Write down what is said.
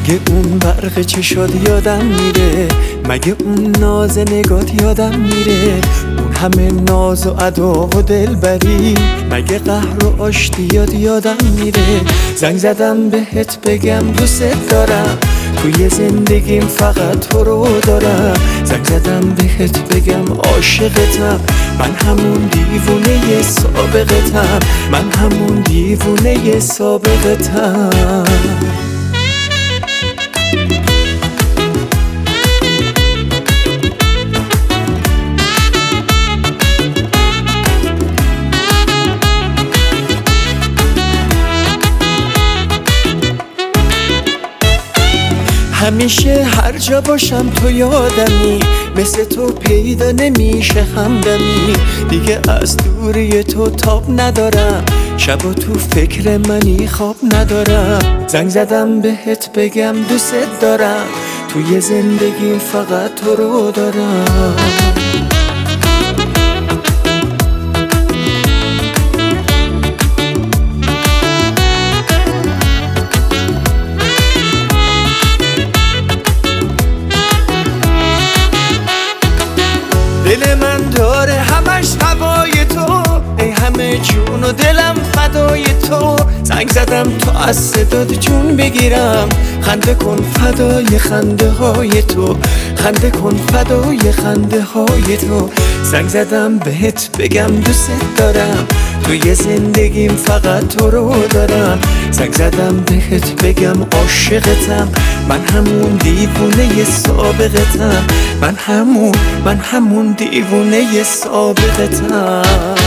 مگه اون برق چشات یادم میره؟ مگه اون ناز نگات یادم میره؟ اون همه ناز و ادا و دلبری، مگه قهر و آشتیات یادم میره؟ زنگ زدم بهت بگم دوست دارم، توی زندگیم فقط تو رو دارم. زنگ زدم بهت بگم عاشقتم، من همون دیوونه سابقتم، من همون دیوونه سابقتم. همیشه هر جا باشم تو یادمی، مثل تو پیدا نمیشه همدمی. دیگه از دوری تو تاب ندارم، شبا تو فکر منی خواب ندارم. زنگ زدم بهت بگم دوست دارم، توی زندگیم فقط تو رو دارم. دل من داره همش هوای تو، ای همه جون و دلم فدای تو. زنگ زدم تا از صدات جون بگیرم، خنده کن فدای خنده های تو، خنده کن فدای خنده های تو. زنگ زدم بهت بگم دوست دارم، توی زندگیم فقط تو رو دارم. زنگ زدم بهت بگم عاشقتم، من همون دیوونه سابقتم، من همون دیوونه سابقتم.